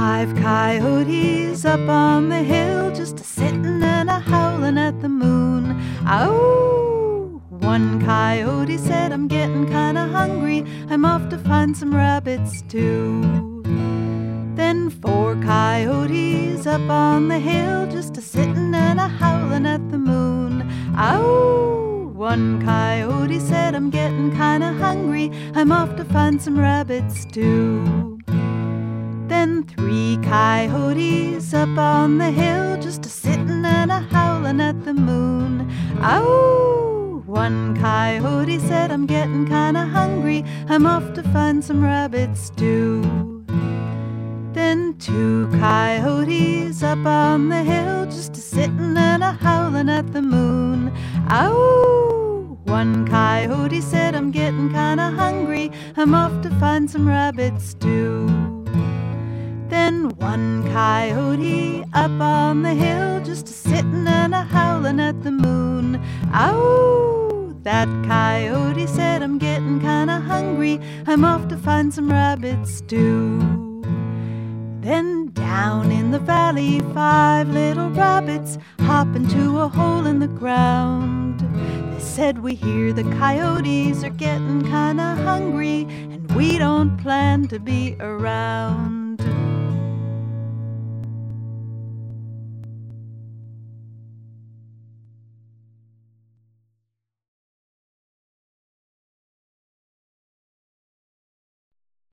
5 coyotes up on the hill, just a-sittin' and a-howlin' at the moon. Ow! 1 coyote said, "I'm gettin' kinda hungry, I'm off to find some rabbits too." Then 4 coyotes up on the hill, just a-sittin' and a-howlin' at the moon. Ow! 1 coyote said, "I'm gettin' kinda hungry, I'm off to find some rabbits too." Then 3 coyotes up on the hill, just a-sittin' and a-howlin' at the moon. Ow! 1 coyote said, "I'm gettin' kinda hungry, I'm off to find some rabbits too." Then 2 coyotes up on the hill, just a-sittin' and a-howlin' at the moon. Ow! 1 coyote said, "I'm gettin' kinda hungry, I'm off to find some rabbits too." Then 1 coyote up on the hill, just a-sittin' and a-howlin' at the moon. Ow! That coyote said, "I'm gettin' kinda hungry, I'm off to find some rabbits too." Then down in the valley 5 little rabbits hop into a hole in the ground. They said, "We hear the coyotes are gettin' kinda hungry, and we don't plan to be around."